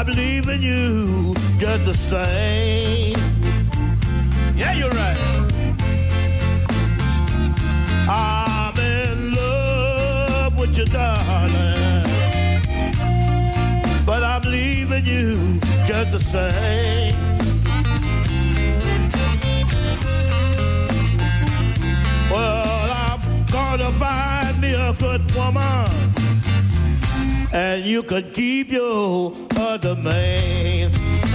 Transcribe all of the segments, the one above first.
I believe in you just the same. Yeah, you're right. I'm in love with you, darling, but I'm leaving you just the same. Well, I'm gonna find me a good woman, and you can keep your other man.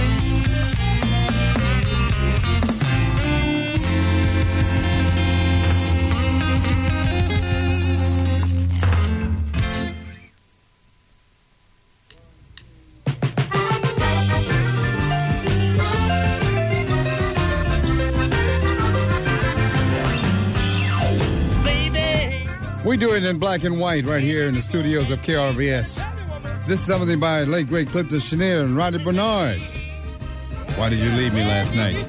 We do it in black and white right here in the studios of KRVS. This is something by late great Clifton Chenier and Rodney Bernard. Why did you leave me last night?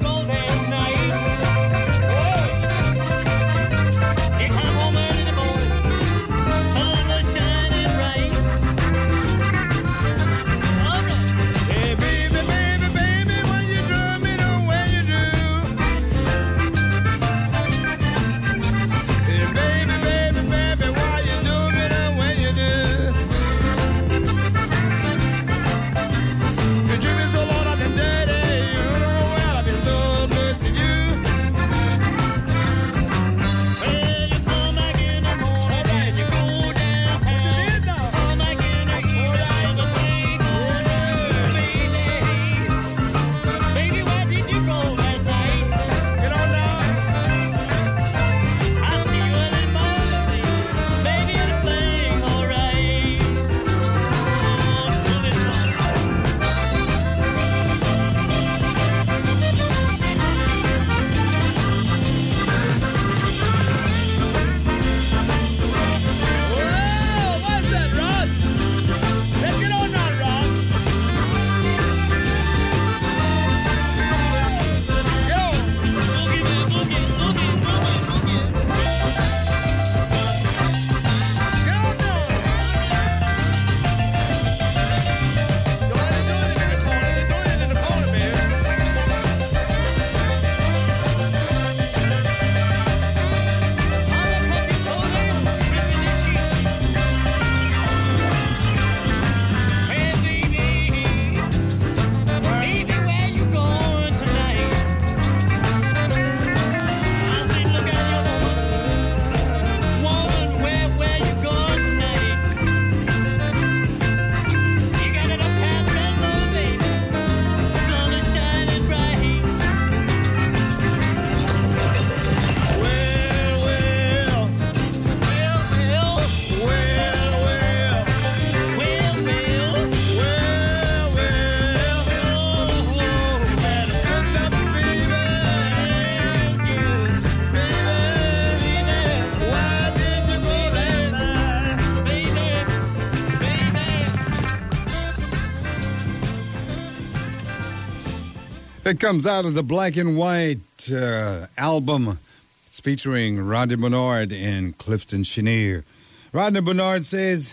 It comes out of the black and white album. It's featuring Rodney Bernard and Clifton Chenier. Rodney Bernard says,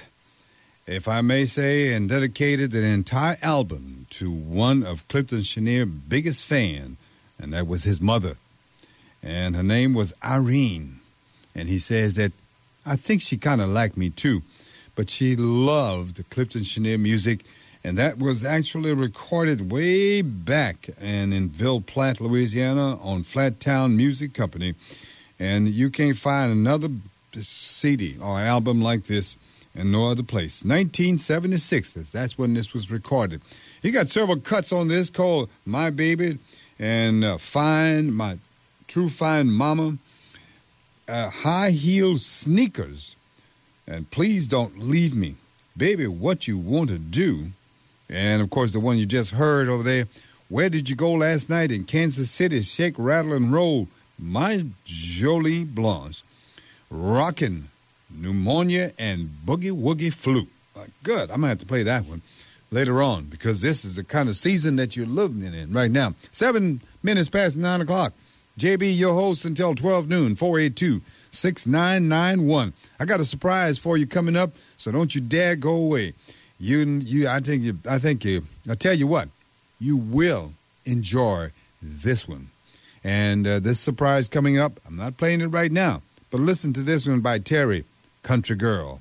if I may say, and dedicated an entire album to one of Clifton Chenier's biggest fan, and that was his mother. And her name was Irene. And he says that I think she kind of liked me too, but she loved Clifton Chenier music. And that was actually recorded way back in Ville Platte, Louisiana, on Flattown Music Company. And you can't find another CD or album like this in no other place. 1976, that's when this was recorded. He got several cuts on this called My Baby and Fine, My True Fine Mama, High Heel Sneakers, and Please Don't Leave Me, Baby, What You Want to Do. And, of course, the one you just heard over there, Where Did You Go Last Night in Kansas City? Shake, Rattle, and Roll, My Jolie Blanche. Rockin', Pneumonia, and Boogie Woogie Flute. Good. I'm going to have to play that one later on because this is the kind of season that you're living in right now. 7 minutes past 9 o'clock. JB, your host until 12 noon, 482-6991. I got a surprise for you coming up, so don't you dare go away. I tell you what, you will enjoy this one. And this surprise coming up, I'm not playing it right now, but listen to this one by Terry, Country Girl.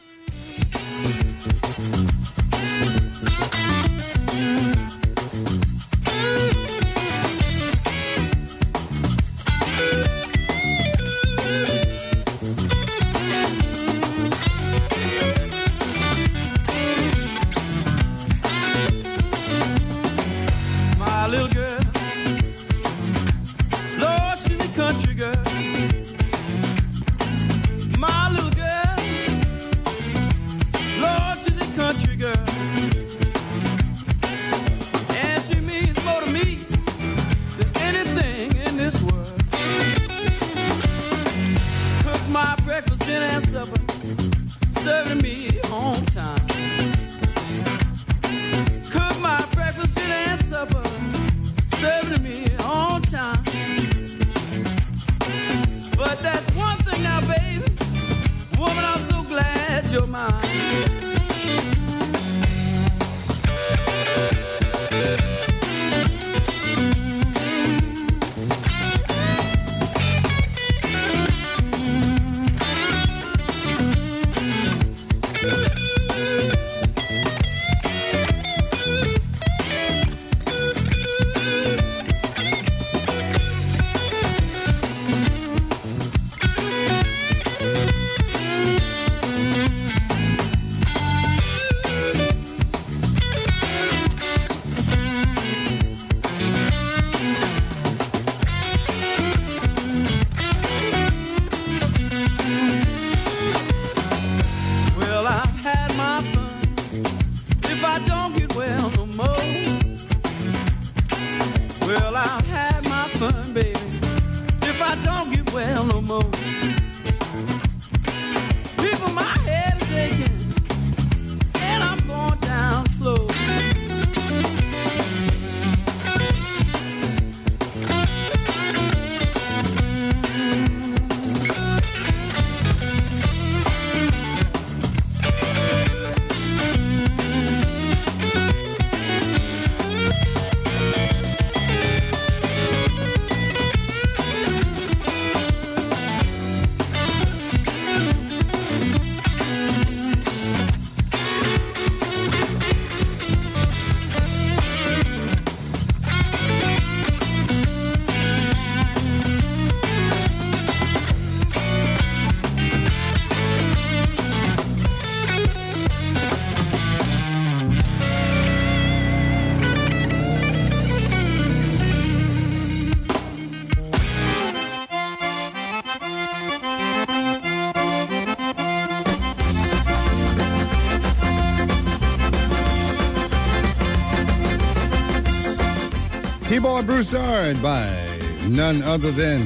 T-Boy Broussard by none other than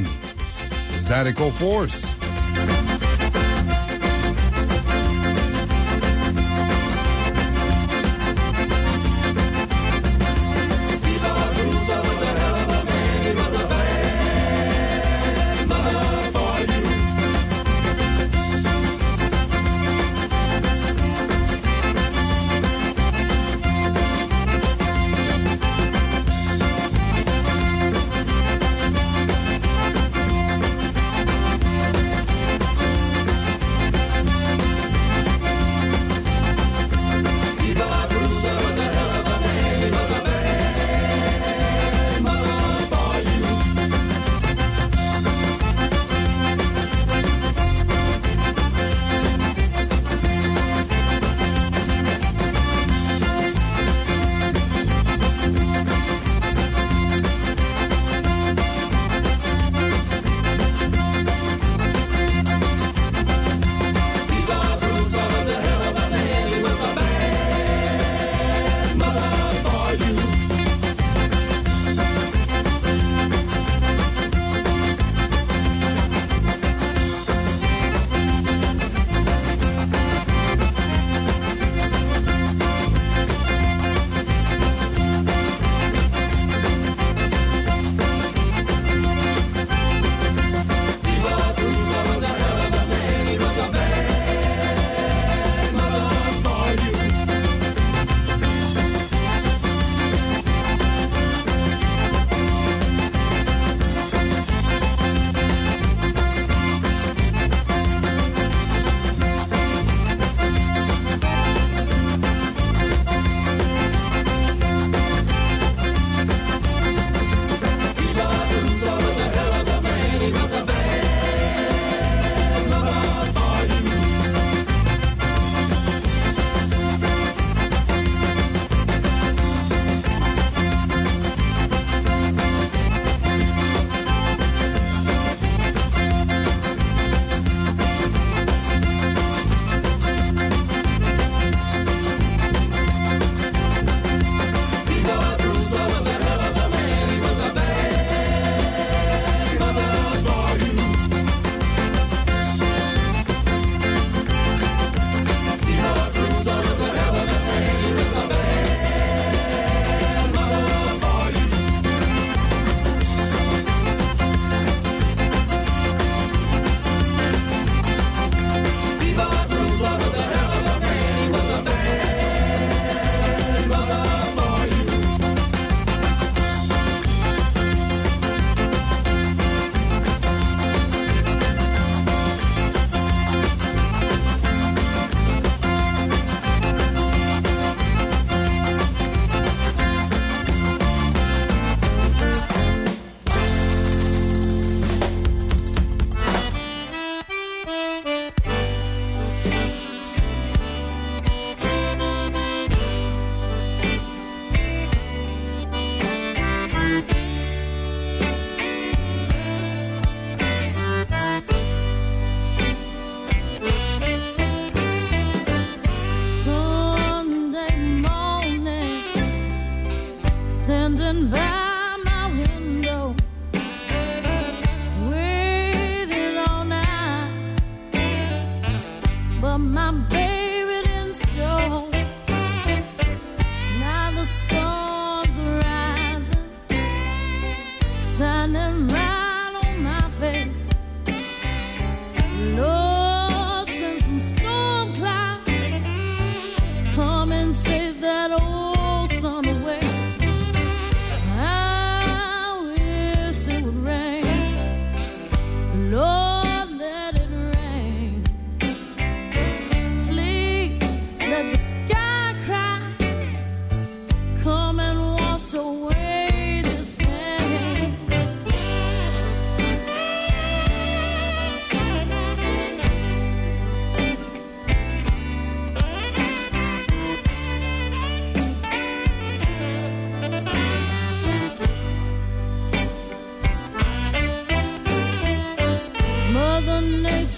Zydeco Force.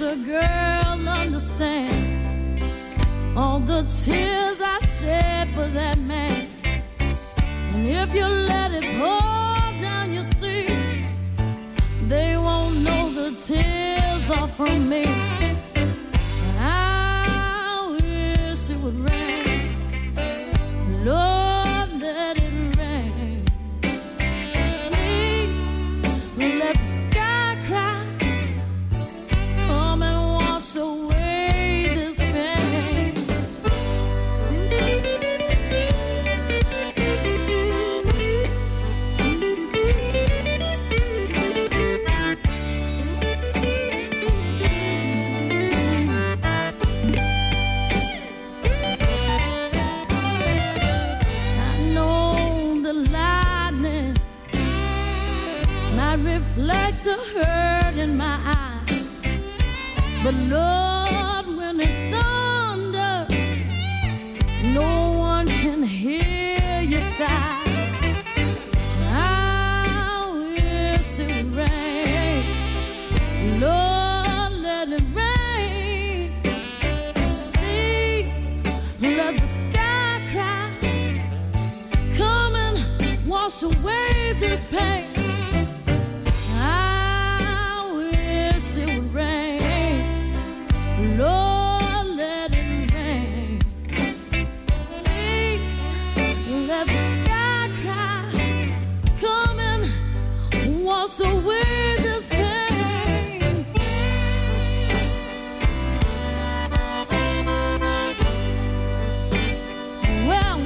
little girl understand all the tears I shed for that man? And if you let it pour down your sea, they won't know the tears are from me. I wish it would rain, Lord, let it rain. Please let the sky cry, come and wash away this pain. Reflect the hurt in my eyes, but Lord, when it thunders, no one can hear you sigh. I wish it would rain, Lord, let it rain. Please let the sky cry, come and wash away this pain. Lord, let it rain. Please let the sky cry, come and wash away this pain. Well,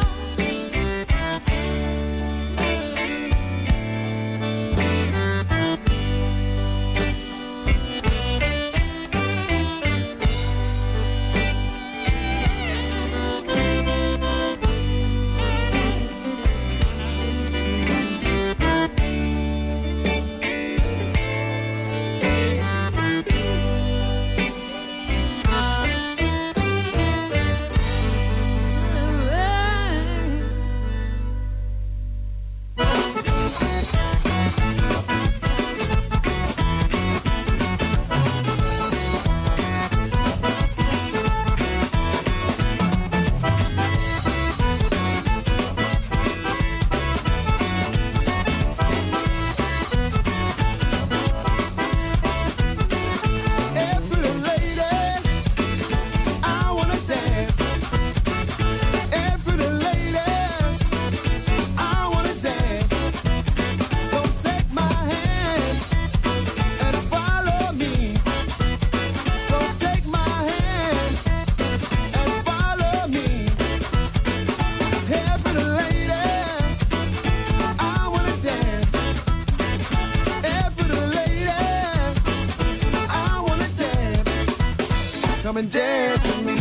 come and dance with me.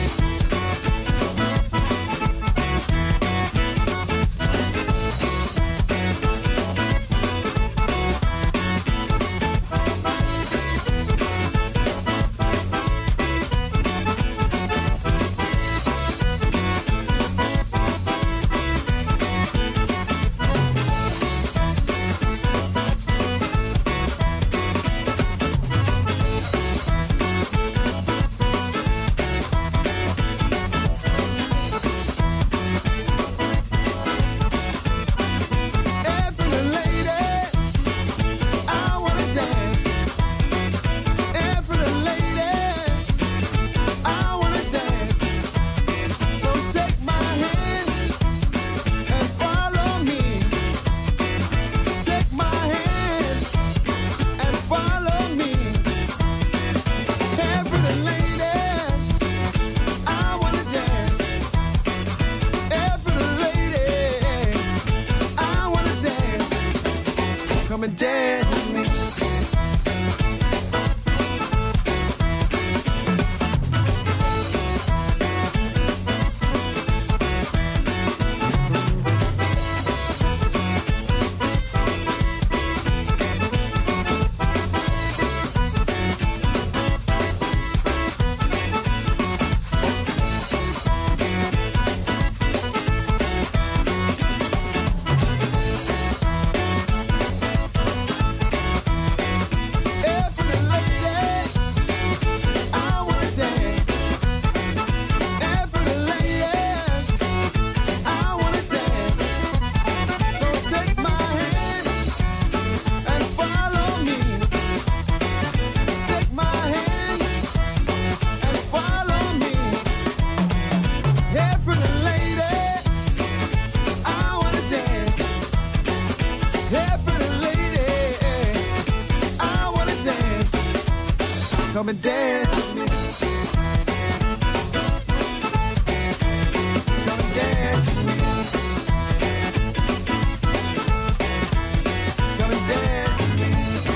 Come and dance with me. Hey, pretty lady, I wanna dance. Come and dance with me. Come and dance with me. Come and dance with me.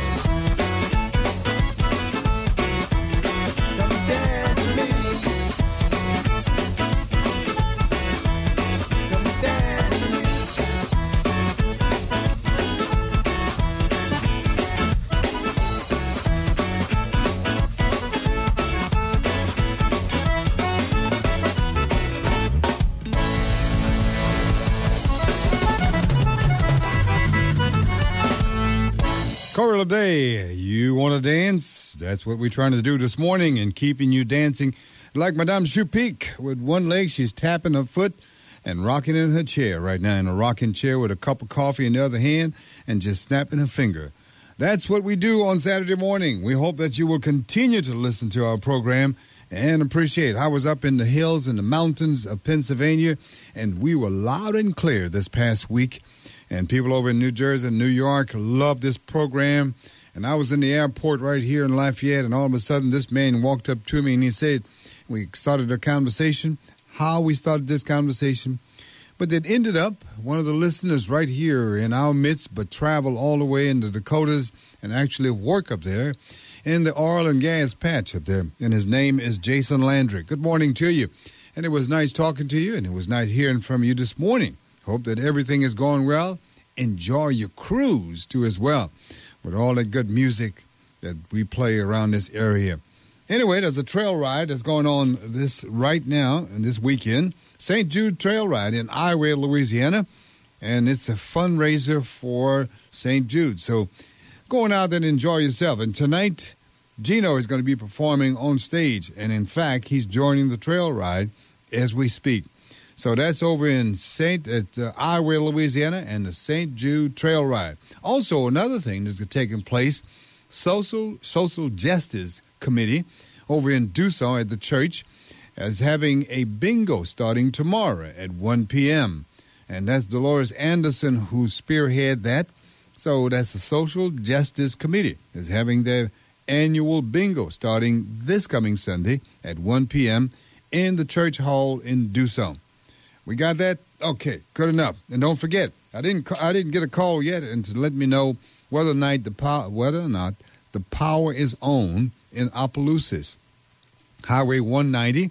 Come and dance with me. Come and dance with me. Corey Day, you want to dance? That's what we're trying to do this morning and keeping you dancing. Like Madame Choupik, with one leg, she's tapping her foot and rocking in her chair right now, in a rocking chair with a cup of coffee in the other hand and just snapping her finger. That's what we do on Saturday morning. We hope that you will continue to listen to our program and appreciate. I was up in the hills and the mountains of Pennsylvania, and we were loud and clear this past week. And people over in New Jersey and New York love this program. And I was in the airport right here in Lafayette, and all of a sudden this man walked up to me and he said, we started a conversation, how we started this conversation. But it ended up one of the listeners right here in our midst, but travel all the way into the Dakotas and actually work up there in the oil and gas patch up there. And his name is Jason Landry. Good morning to you. And it was nice talking to you, and it was nice hearing from you this morning. Hope that everything is going well. Enjoy your cruise, too, as well, with all that good music that we play around this area. Anyway, there's a trail ride that's going on this right now and this weekend. St. Jude Trail Ride in Iowa, Louisiana. And it's a fundraiser for St. Jude. So go on out there and enjoy yourself. And tonight, Gino is going to be performing on stage. And, in fact, he's joining the trail ride as we speak. So that's over in Iowa, Louisiana, and the St. Jude Trail Ride. Also, another thing that's taking place, Social Justice Committee over in Dusau at the church is having a bingo starting tomorrow at 1 p.m. And that's Dolores Anderson who spearhead that. So that's the Social Justice Committee is having their annual bingo starting this coming Sunday at 1 p.m. in the church hall in Dusau. We got that? Okay, good enough. And don't forget, I didn't get a call yet and to let me know whether or not the power is on in Opelousas. Highway 190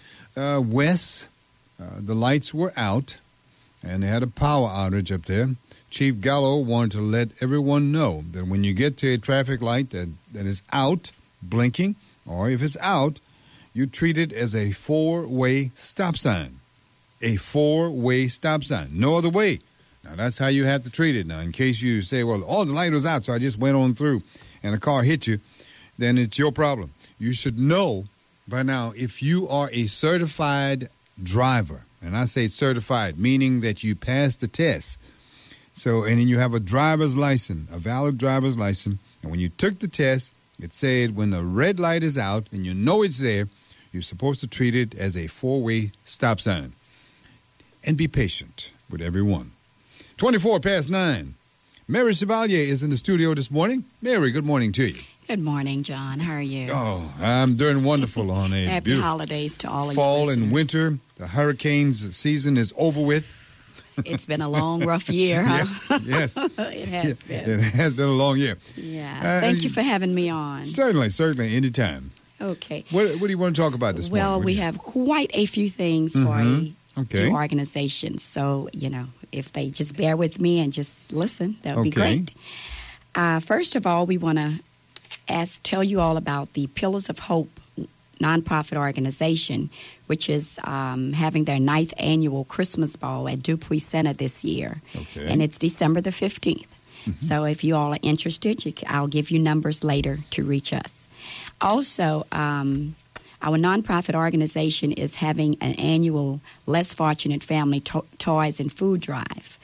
west, the lights were out, and they had a power outage up there. Chief Gallo wanted to let everyone know that when you get to a traffic light that is out, blinking, or if it's out, you treat it as a four-way stop sign. A four-way stop sign. No other way. Now, that's how you have to treat it. Now, in case you say, well, the light was out, so I just went on through, and a car hit you, then it's your problem. You should know by now if you are a certified driver, and I say certified, meaning that you passed the test. So, and then you have a driver's license, a valid driver's license, and when you took the test, it said when the red light is out and you know it's there, you're supposed to treat it as a four-way stop sign. And be patient with everyone. 24 past 9. Mary Chevalier is in the studio this morning. Mary, good morning to you. Good morning, John. How are you? Oh, I'm doing wonderful on a Happy holidays to all of you. Fall and winter. The hurricanes season is over with. It's been a long, rough year, huh? Yes. It has been. It has been a long year. Yeah. Thank you for having me on. Certainly, anytime. Okay. What do you want to talk about this morning? Well, we have quite a few things for a few organizations. So, if they just bear with me and just listen, that would be great. First of all, we want to tell you all about the Pillars of Hope nonprofit organization, which is having their 9th annual Christmas ball at Dupuy Center this year. Okay. And it's December the 15th. Mm-hmm. So if you all are interested, I'll give you numbers later to reach us. Also, our nonprofit organization is having an annual Less Fortunate Family Toys and Food Drive.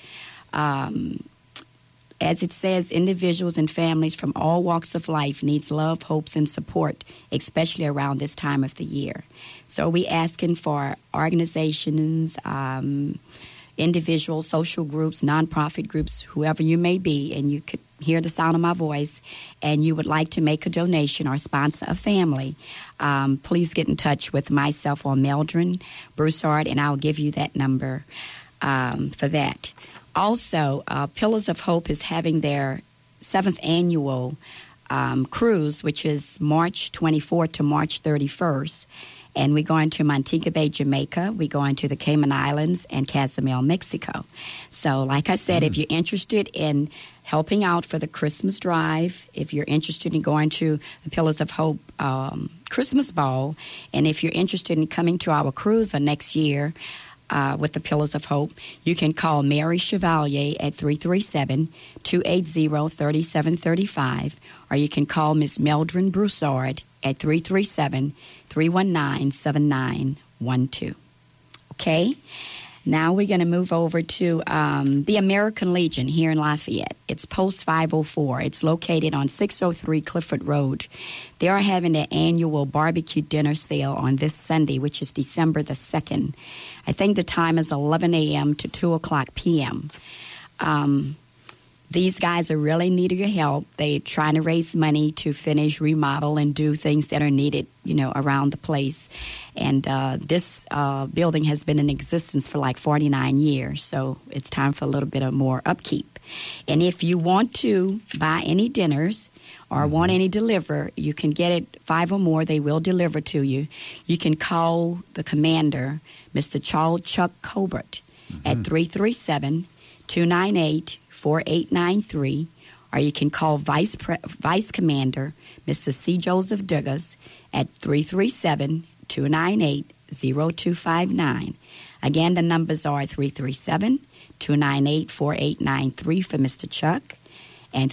As it says, individuals and families from all walks of life needs love, hopes, and support, especially around this time of the year. So we asking for organizations, individuals, social groups, nonprofit groups, whoever you may be, and you could hear the sound of my voice, and you would like to make a donation or sponsor a family, please get in touch with myself or Meldrin Broussard, and I'll give you that number for that. Also, Pillars of Hope is having their 7th annual cruise, which is March 24th to March 31st. And we're going to Montego Bay, Jamaica. We're going to the Cayman Islands and Cozumel, Mexico. So, like I said, if you're interested in helping out for the Christmas drive, if you're interested in going to the Pillars of Hope Christmas Ball, and if you're interested in coming to our cruiser next year with the Pillars of Hope, you can call Mary Chevalier at 337-280-3735, or you can call Miss Meldrin Broussard at 337-319-7912. Okay? Now we're going to move over to the American Legion here in Lafayette. It's Post 504. It's located on 603 Clifford Road. They are having their annual barbecue dinner sale on this Sunday, which is December the 2nd. I think the time is 11 a.m. to 2 o'clock p.m. These guys are really needing your help. They're trying to raise money to finish, remodel, and do things that are needed, around the place. And this building has been in existence for like 49 years, so it's time for a little bit of more upkeep. And if you want to buy any dinners or want any deliver, you can get it 5 or more. They will deliver to you. You can call the commander, Mr. Charles Chuck Colbert, at 337-298-4893, or you can call Vice Commander Mr. C. Joseph Dugas at 337-298-0259. Again, the numbers are 337-298-4893 for Mr. Chuck and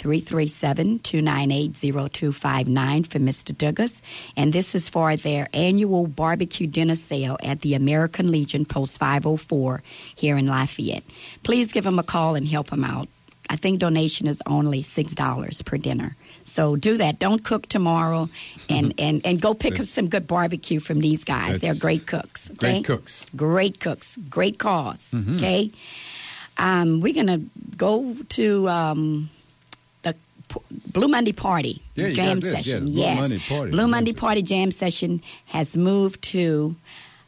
337-298-0259 for Mr. Dugas. And this is for their annual barbecue dinner sale at the American Legion Post 504 here in Lafayette. Please give them a call and help them out. I think donation is only $6 per dinner. So do that. Don't cook tomorrow, and go pick up some good barbecue from these guys. They're great cooks. Okay? Great cooks. Great cooks. Great cause. Okay? We're going to go to the Blue Monday Party jam session. Blue Monday Party. Blue Monday Party jam session has moved to...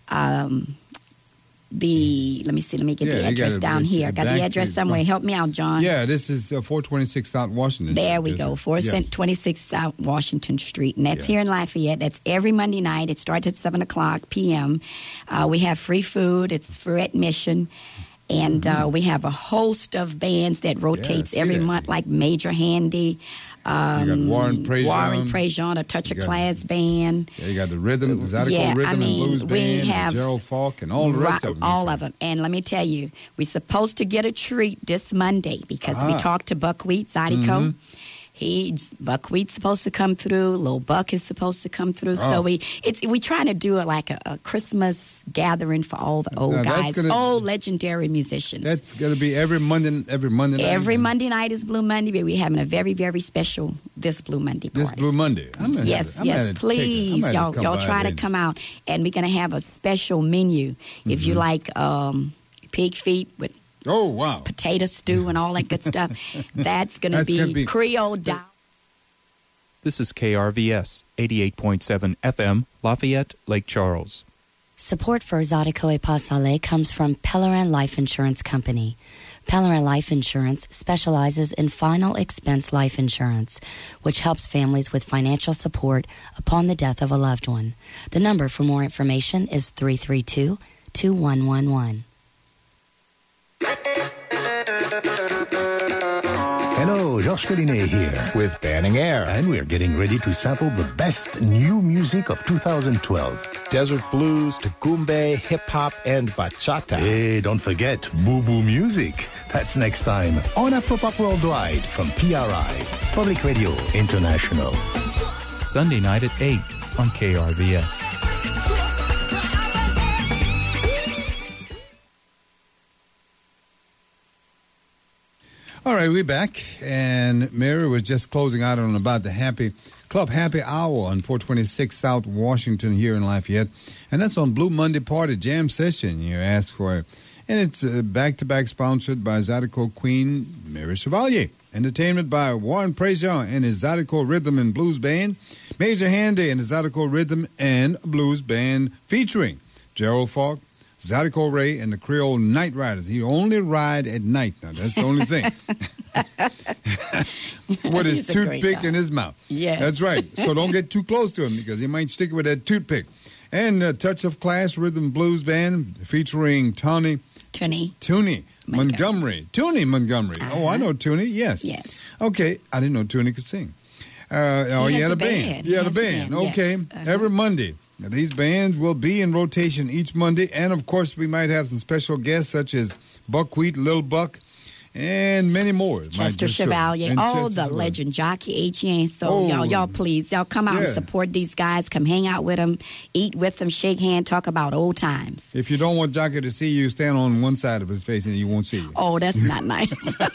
let me get the address down here. I got the address somewhere. Help me out, John. Yeah, this is 426 South Washington Street. There we go, 426 South Washington Street. And that's here in Lafayette. That's every Monday night. It starts at 7 o'clock p.m. We have free food. It's free admission. And we have a host of bands that rotates every month, like Major Handy. You got Warren Prejean, a Touch of Class band. Yeah, you got the Rhythm, the Zydeco Rhythm and Blues Band, have Gerald Falk, and all the rest of them. All of them. And let me tell you, we're supposed to get a treat this Monday because we talked to Buckwheat, Zydeco. Buckwheat's supposed to come through. Lil Buck is supposed to come through. So we trying to do a Christmas gathering for all the old guys, old legendary musicians. That's going to be every Monday night. Every Monday night is Blue Monday, but we're having a very, very special this Blue Monday party. This Blue Monday. Yes, please. Y'all try to come out. And we're going to have a special menu. If you like pig feet with potato stew and all that good stuff. That's going to be Creole Down. This is KRVS 88.7 FM, Lafayette, Lake Charles. Support for Zydeco et Pas Salé comes from Pellerin Life Insurance Company. Pellerin Life Insurance specializes in final expense life insurance, which helps families with financial support upon the death of a loved one. The number for more information is 332-2111. Hello, Georges Collinet here with Banning Air, and we're getting ready to sample the best new music of 2012. Desert blues, tagumbe, hip-hop, and bachata. Hey, don't forget Boo Boo Music. That's next time on Afropop Worldwide from PRI, Public Radio International. Sunday night at 8 on KRVS. All right, we're back, and Mary was just closing out on about the Happy Hour on 426 South Washington here in Lafayette, and that's on Blue Monday Party Jam Session. You ask for And it's back-to-back sponsored by Zydeco Queen Mary Chevalier. Entertainment by Warren Prejean and his Zydeco Rhythm and Blues Band. Major Handy and his Zydeco Rhythm and Blues Band featuring Gerald Falk, Zydeco Ray, and the Creole Night Riders. He only ride at night now. That's the only thing. With his toothpick in his mouth. Yes. That's right. So don't get too close to him because he might stick with that toothpick. And Touch of Class Rhythm Blues Band featuring Toonie Montgomery. Toonie Montgomery. Uh-huh. Oh, I know Toonie. Yes. Yes. Okay. I didn't know Toonie could sing. He had a band. He had a band. Okay. Yes. Uh-huh. Every Monday. Now, these bands will be in rotation each Monday. And, of course, we might have some special guests such as Buckwheat, Lil Buck, and many more. Chester Chevalier, the legend, Jockey Etienne. So y'all please, y'all come out and support these guys. Come hang out with them, eat with them, shake hands, talk about old times. If you don't want Jockey to see you, stand on one side of his face and he won't see you. Oh, that's not nice.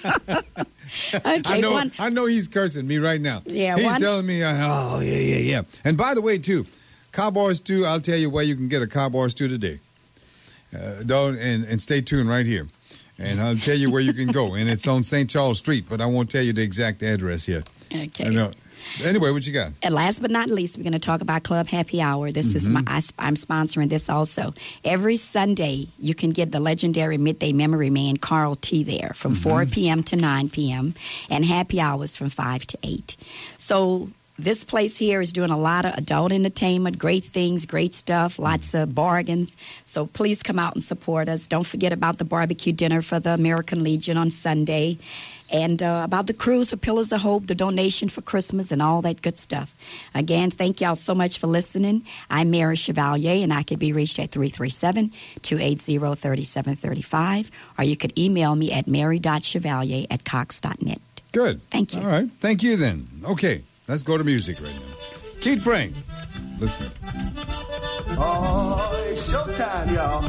Okay, I know he's cursing me right now. Yeah, he's telling me, yeah. And by the way, too, Cowboy Stew, I'll tell you where you can get a Cowboy Stew today. And stay tuned right here. And I'll tell you where you can go. And it's on St. Charles Street, but I won't tell you the exact address yet. Okay. Anyway, what you got? And last but not least, we're going to talk about Club Happy Hour. This is I'm sponsoring this also. Every Sunday, you can get the legendary Midday Memory Man, Carl T. there from 4 p.m. to 9 p.m. and happy hours from 5 to 8. So this place here is doing a lot of adult entertainment, great things, great stuff, lots of bargains. So please come out and support us. Don't forget about the barbecue dinner for the American Legion on Sunday. And about the cruise for Pillars of Hope, the donation for Christmas, and all that good stuff. Again, thank y'all so much for listening. I'm Mary Chevalier, and I can be reached at 337-280-3735. Or you could email me at mary.chevalier@cox.net. Good. Thank you. All right. Thank you then. Okay. Let's go to music right now. Keith Frank, listen. Oh, it's showtime, y'all.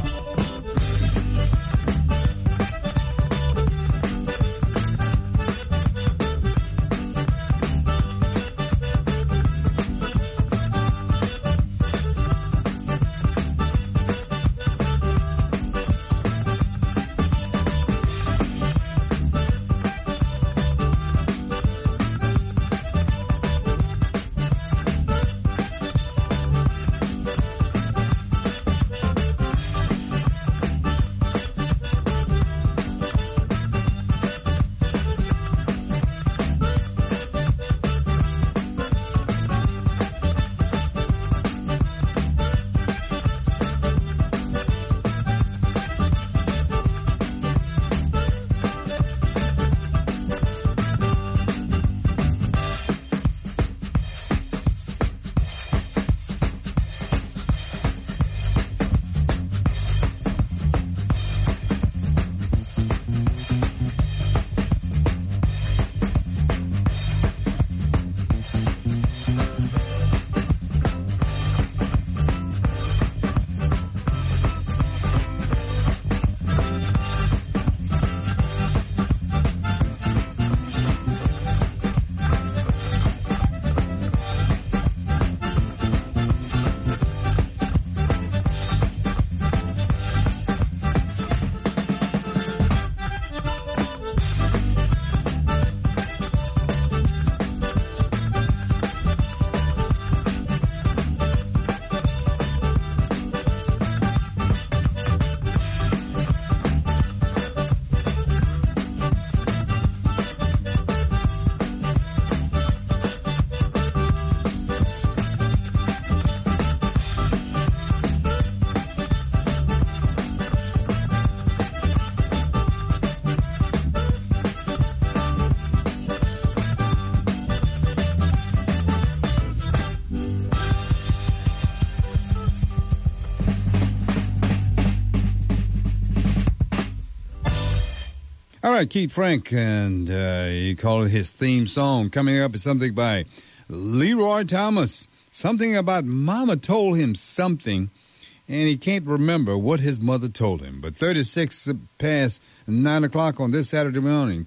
All right, Keith Frank, and he called it his theme song. Coming up is something by Leroy Thomas. Something about Mama told him something, and he can't remember what his mother told him. But 36 past 9 o'clock on this Saturday morning,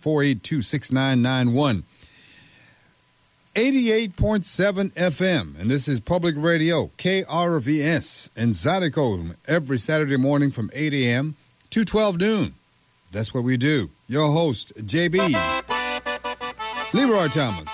482-6991. 88.7 FM, and this is Public Radio, KRVS, in Zydeco, every Saturday morning from 8 a.m. to 12 noon. That's what we do. Your host, JB, Leroy Thomas.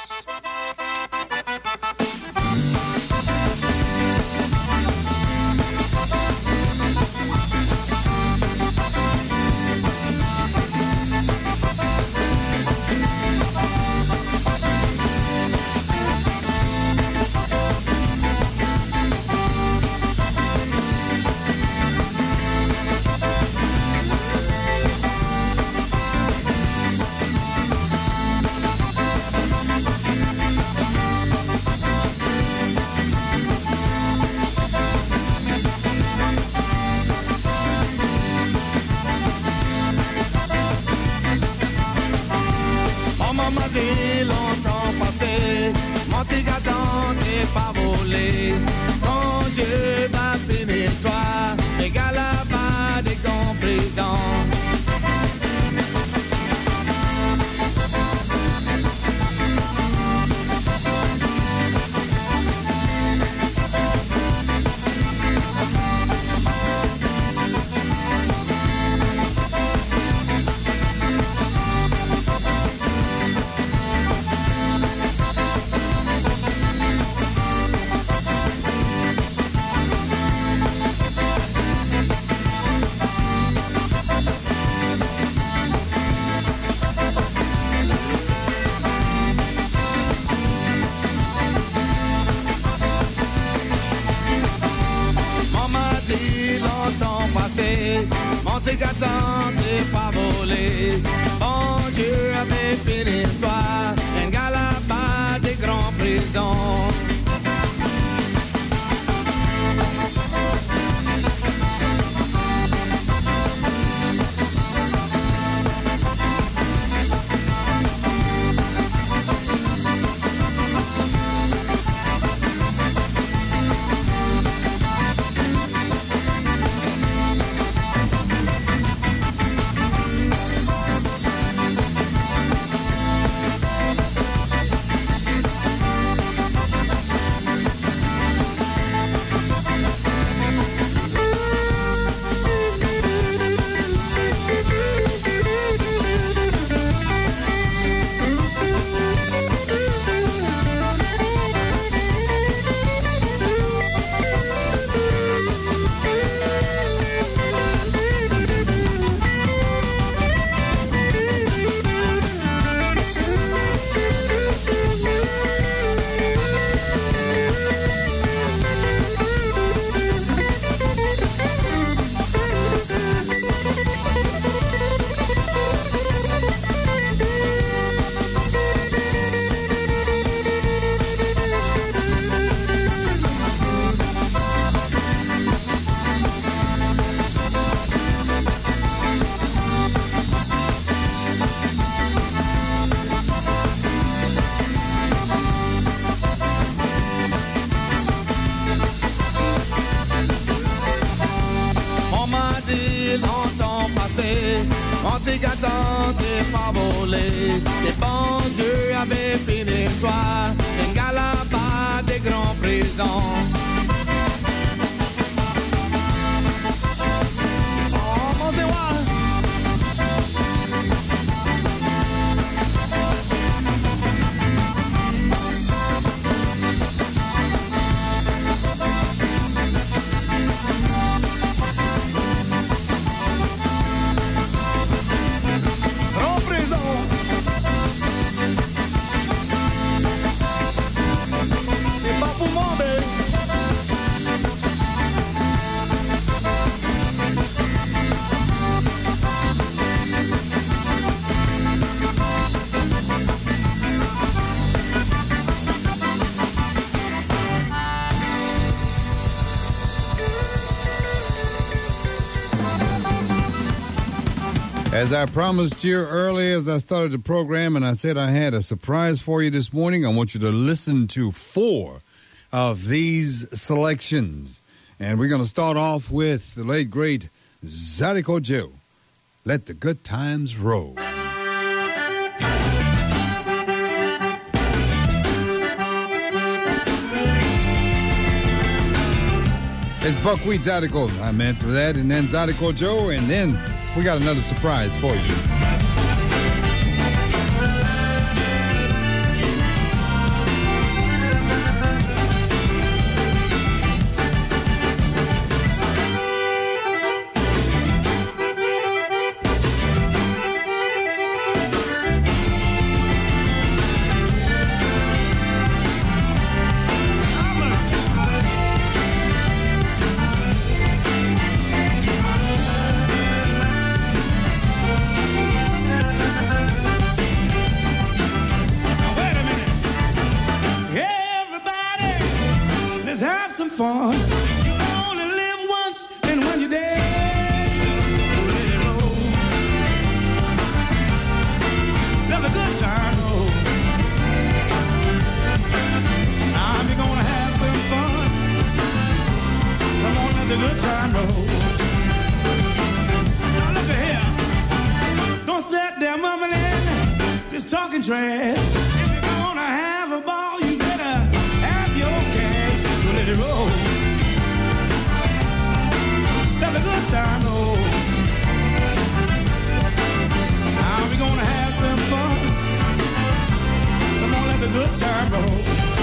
As I promised you earlier as I started the program, and I said I had a surprise for you this morning, I want you to listen to 4 of these selections. And we're going to start off with the late, great Zydeco Joe. Let the good times roll. It's Buckwheat Zydeco. I meant for that, and then Zydeco Joe, and then we got another surprise for you. Fun. You only live once, and when you're dead, let it roll. Let the good time roll. Now you're gonna have some fun. Come on, let the good time roll. Now look at here. Don't sit there mumbling, just talking trash. If you're gonna have a ball, you better have your cash. So let it roll. Let the good time roll. Now we're gonna have some fun. Come on, let the good time roll.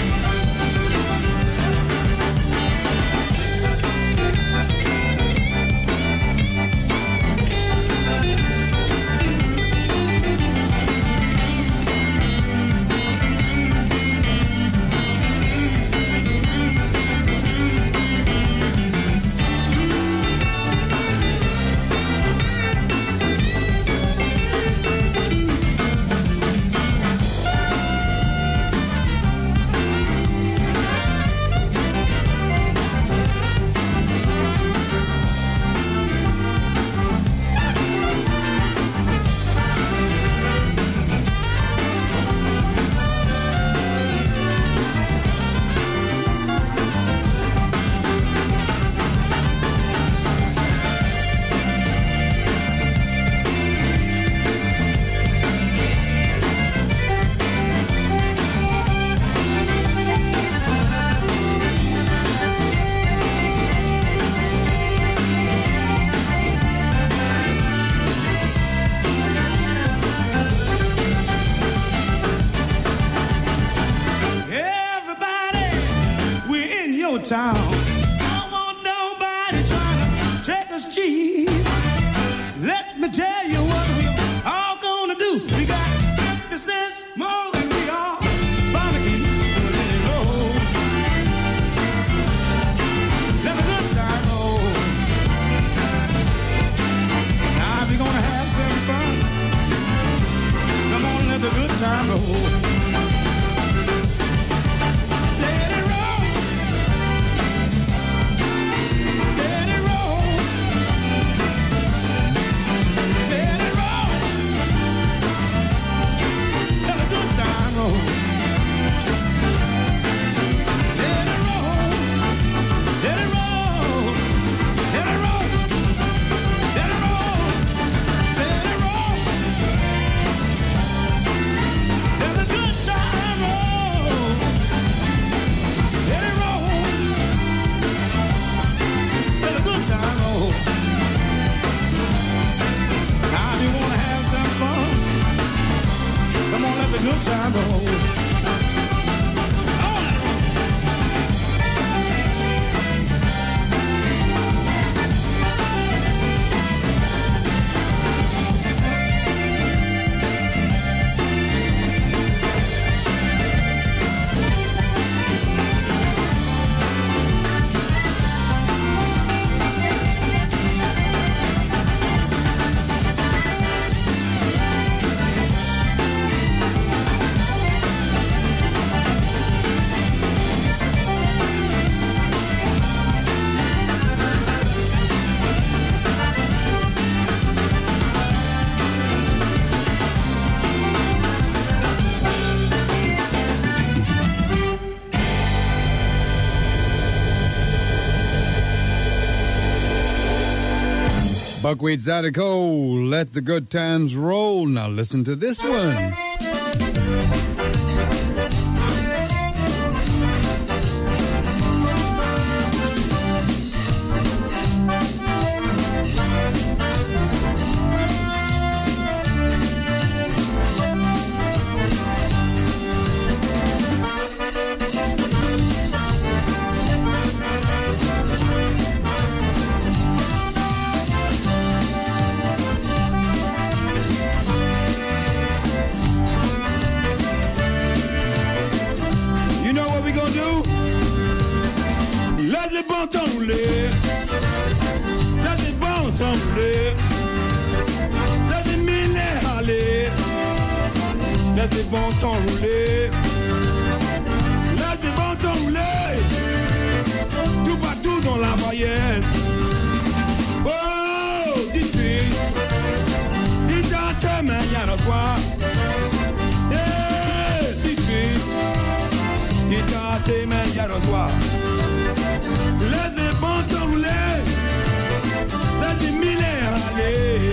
Town. I don't want nobody trying to take us cheap. Let me tell you what we all gonna do. We got 50 cents more than we are barbecue. So let it roll. Let the good time roll. Now we're gonna have some fun. Come on, let the good time roll. Good time roll. Buckwheat Zydeco, let the good times roll. Now listen to this one. les bon temps rouler. Laisse les bon temps rouler. Laisse les mille aller. Laisse les bon temps rouler. Laisse les bon temps rouler. Tout partout dans la moyenne. Oh, dis-lui. Dis-toi tes mains hier au soir. Eh, dis-lui. Dis-toi tes mains hier au soir. Laisse les bons temps rouler. Laisse les mille aller.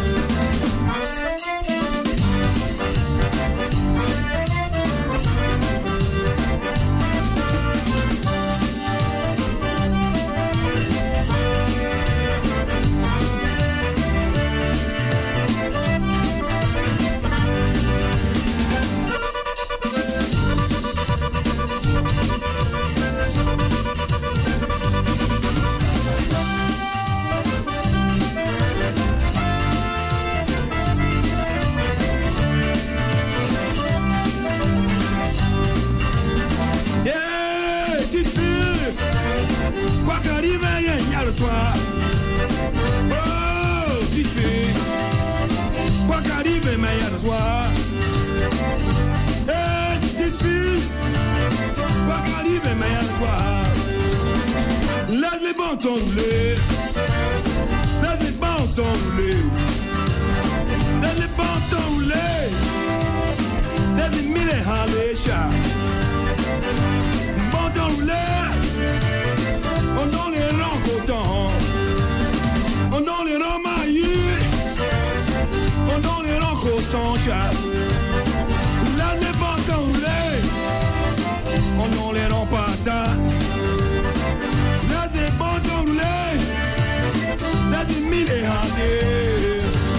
Soir. Oh, petite fille, quoi qu'arrive, mais hier soir. Eh, petite fille, quoi qu'arrive, mais hier soir. Laisse les bons temps rouler. Laisse les bons temps rouler. Laisse les bons temps rouler. Laisse les mille aller, chat. Bon temps rouler. On donne les rangs coton, on donne les rangs maillis, on donne les rangs coton, chat. Là les bâtons roulés, on donne les rangs patates. Là des bâtons roulés, là des mille et handés.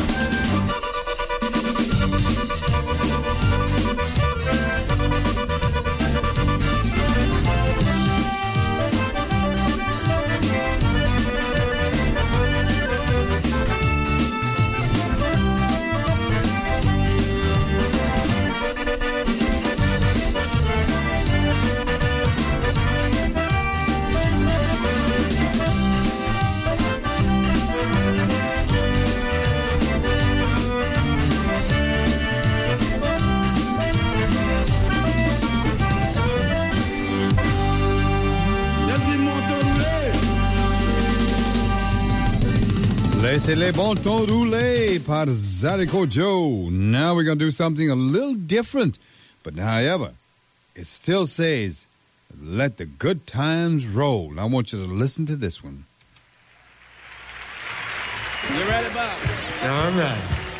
Laissez les bons temps rouler par Zydeco Joe. Now we're going to do something a little different. But however, it still says, let the good times roll. I want you to listen to this one. You ready, Bob? All right.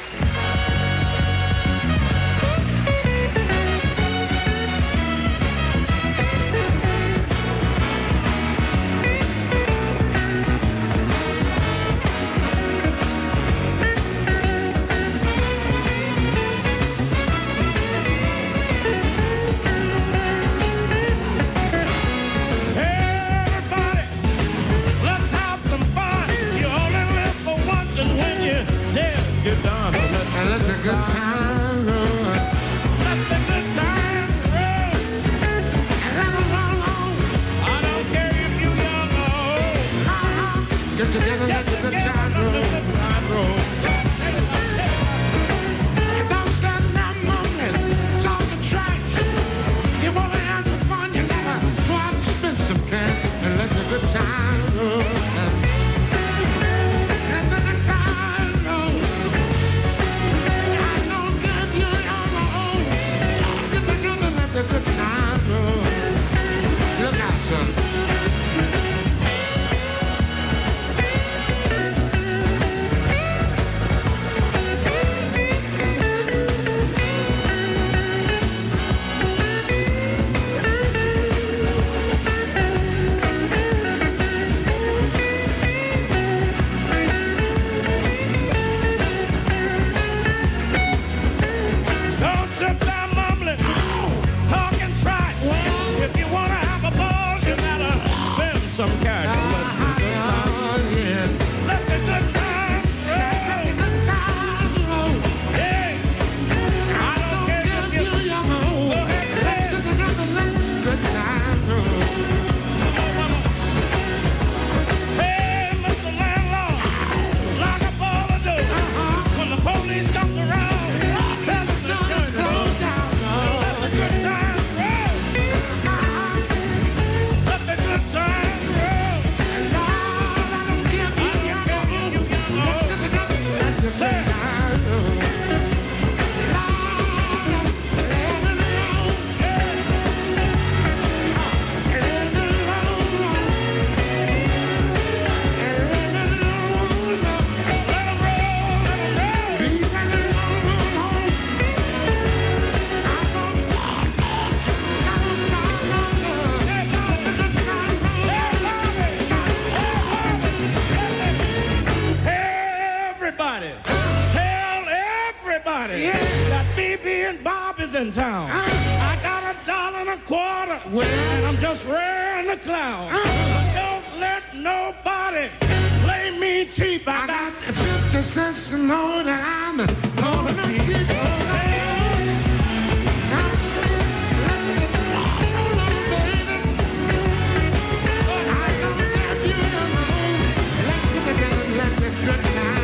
Good time roll. Let the good time roll. And let it roll on. I don't care if you young or old. Get together, let the good time roll. Don't stand around moaning, talking trash. You want to have some fun, you gotta go out and spend some cash and let the good time roll. A good time, look out, son. town. I got $1.25, and I'm just wearing the clown. Don't let nobody play me cheap. I got 50 cents more than I'm gonna keep on. Good time.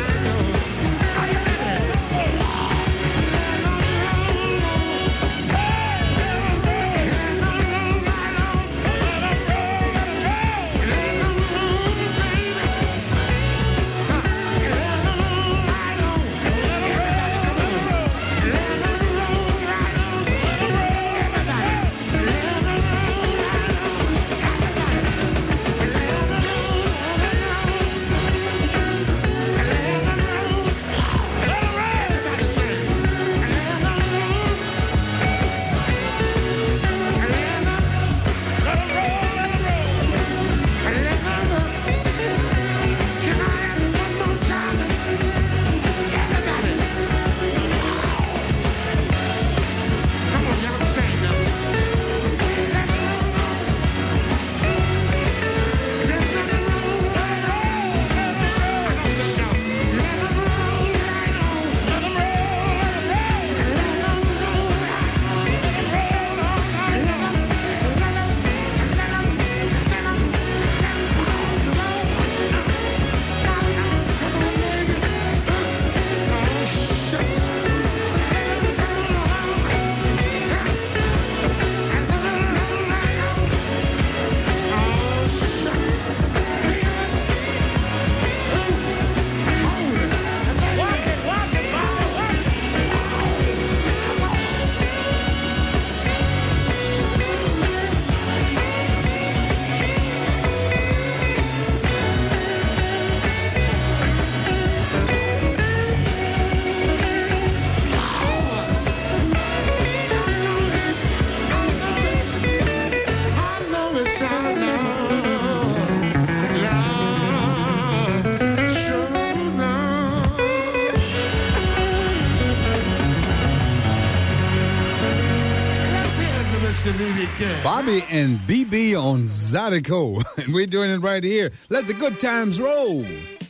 Bobby and BB on Zydeco, and we're doing it right here. Let the good times roll.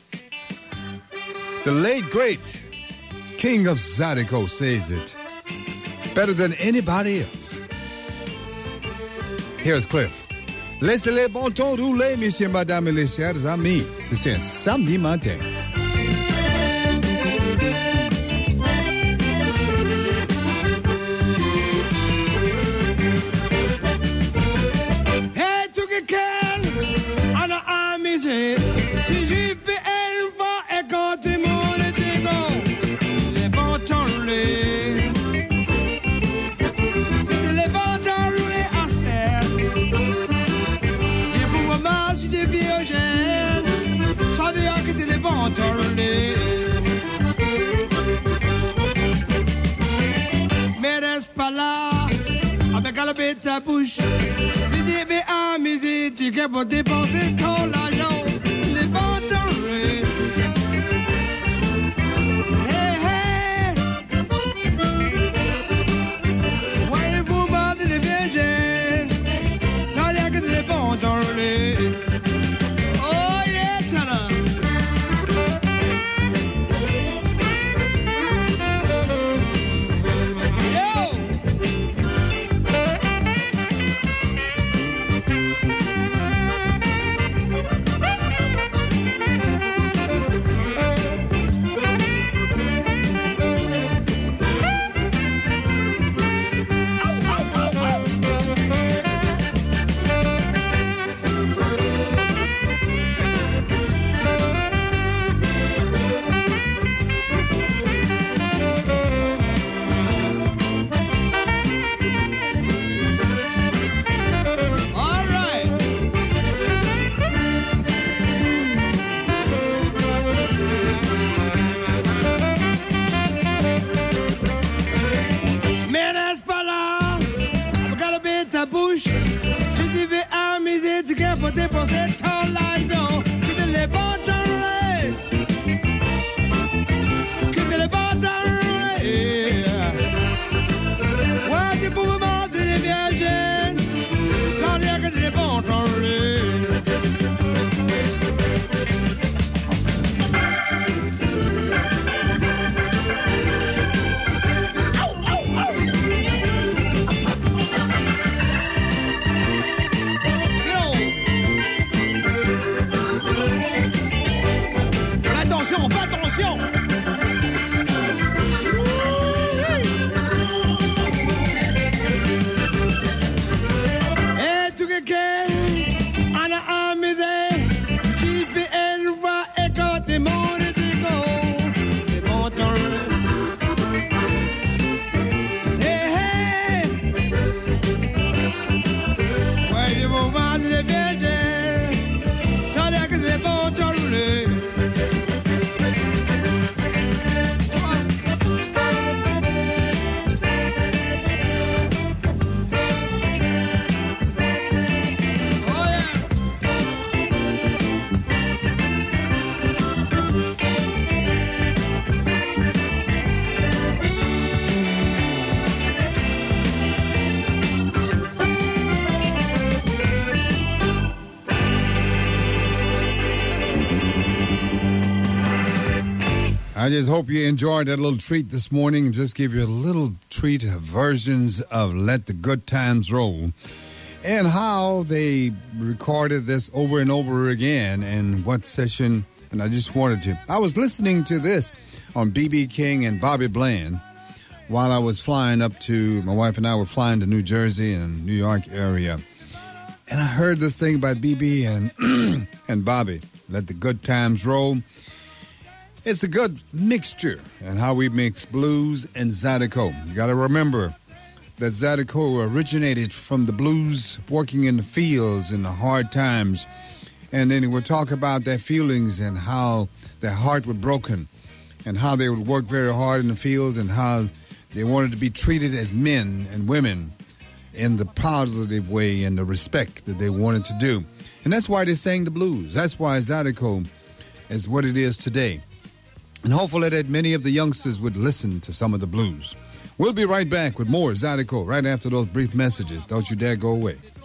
The late, great king of Zydeco says it better than anybody else. Here's Cliff. Laissez les bons temps rouler, messieurs, madame et les chers amis. C'est un samedi matin. Mais reste pas là avec la bête à bouche. Tu dis mais amusé, tu qu'es pour dépenser ton argent. Les bons tournés. Hey hey. Ouais vous vendez des vierges. Ça dit que les bons tournés. Oh yeah, talent. Bouche, si tu veux amuser, tu peux dépenser ton argent. Quitte les bons tournées. Quitte les bons tournées. Ouais, tu peux I just hope you enjoyed that little treat this morning and just give you a little treat of versions of Let the Good Times Roll and how they recorded this over and over again and what session. And I just wanted to. I was listening to this on B.B. King and Bobby Bland while I was flying up to, my wife and I were flying to New Jersey and New York area. And I heard this thing by B.B. and and Bobby, Let the Good Times Roll. It's a good mixture and how we mix blues and Zydeco. You got to remember that Zydeco originated from the blues working in the fields in the hard times. And then we'll talk about their feelings and how their heart was broken and how they would work very hard in the fields and how they wanted to be treated as men and women in the positive way and the respect that they wanted to do. And that's why they sang the blues. That's why Zydeco is what it is today. And hopefully that many of the youngsters would listen to some of the blues. We'll be right back with more Zydeco right after those brief messages. Don't you dare go away.